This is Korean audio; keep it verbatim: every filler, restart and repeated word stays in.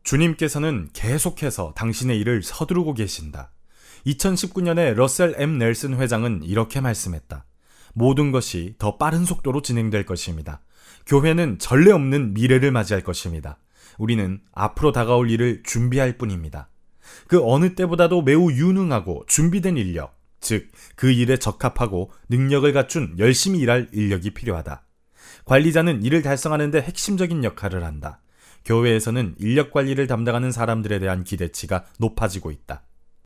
주님께서는 계속해서 당신의 일을 서두르고 계신다. 이천십구 년에 러셀 엠 넬슨 회장은 이렇게 말씀했다. 모든 것이 더 빠른 속도로 진행될 것입니다. 교회는 전례 없는 미래를 맞이할 것입니다. 우리는 앞으로 다가올 일을 준비할 뿐입니다. 그 어느 때보다도 매우 유능하고 준비된 인력, 즉 그 일에 적합하고 능력을 갖춘 열심히 일할 인력이 필요하다. 관리자는 이를 달성하는 데 핵심적인 역할을 한다. 교회에서는 인력 관리를 담당하는 사람들에 대한 기대치가 높아지고 있다.